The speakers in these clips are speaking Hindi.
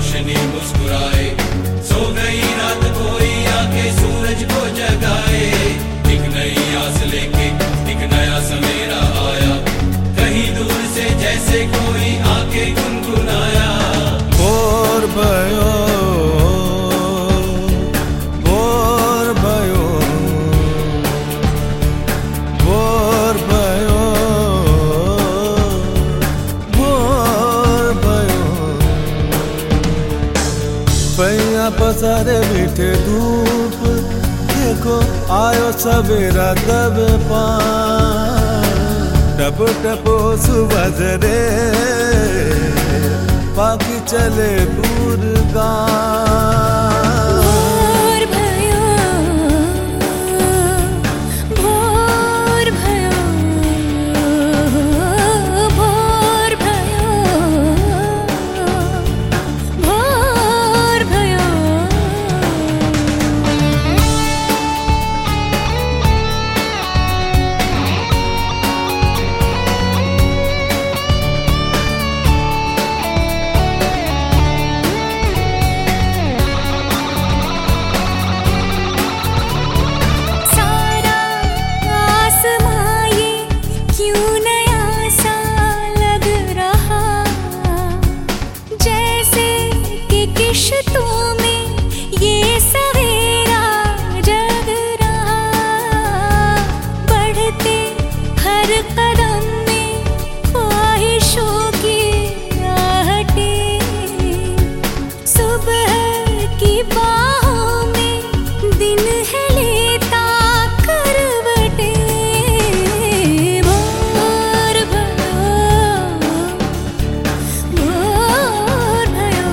रोशनी मुस्कुराए, सो गई रात कोई आके सूरज को जगाए। एक नई आस लेके एक नया सवेरा आया, कहीं दूर से जैसे कोई आके गुनगुनाया। भोर भयो, भोर भयो, भोर भयो, भोर भयो। पैया पसारे मीठे धूप, देखो आयो सवेरा दब पा। टप टप सुबह रे बाकी चले गुरगान। भोर भयो, भोर भयो, भोर भयो, भोर भयो। किश्तों में ये सवेरा जग रहा, बढ़ते हर कदम में ख्वाहिशों की आहटें। सुबह की बाहों में दिन है लेता करवटें। भोर भयो, भोर भयो।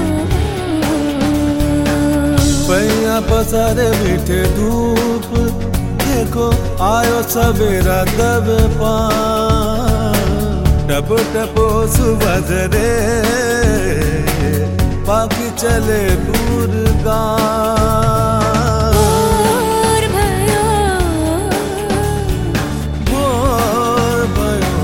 पैया पसारे मीठे धूप, देखो आयो सवेरा दब पा। टप टप सुबह रे बाकी चले गुरगान। भोर भयो, भोर भयो।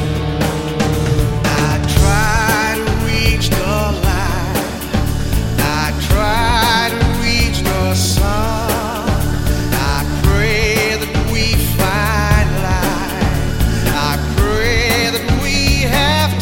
I try to reach the light, I try to reach the sun. I pray that we find light, I pray that we have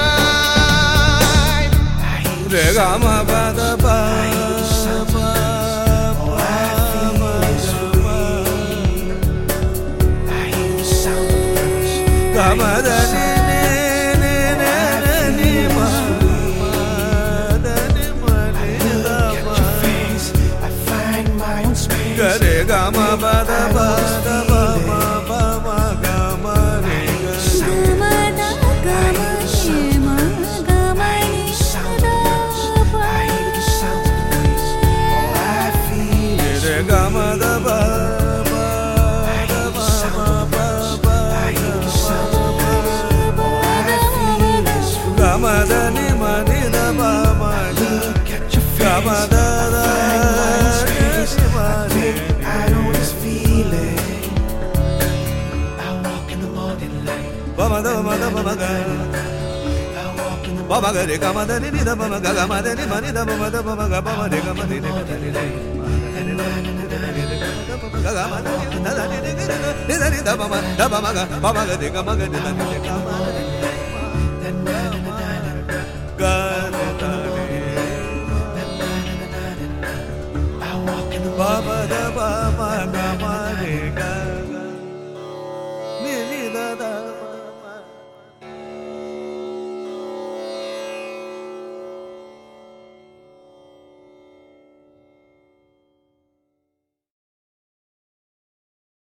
time. Re ga ma pa da pa pa All I feel is free. I hear the sound of birds. ga ma da ni ni ni ni ni ma da ni ma ni da Look at ma. your face, I find my own space. Ga re ga ma pa da pa da pa ma pa ma ga ma re ga. Samada gama shema gama ni sada pa. I hear the sound of the breeze. All I feel is Re ga ma da pa pa da pa ma pa pa I hear the sound of the breeze. All I feel is free. ga ma da ni ma ni da pa ma da. Look at your Ga ma face, da da find my own space. ni ma I ni. think I know this feeling. I walk in the morning light. Ba ma da ma da ba ma ga. I walk in the Ba ma ga re ga ma da ni ni da ba ma ga ga ma da ni ma ni da ba ma da ba ma ga ba ma re ga ma ni ni ma da ni ni. Ga ga ma da ni da da ni ni ni da ni da ba ma ga ba ma ga re ga ma ga ni da ni ni ga ma ni. Ga re da ni. I walk in the Ba ma da ba ma ga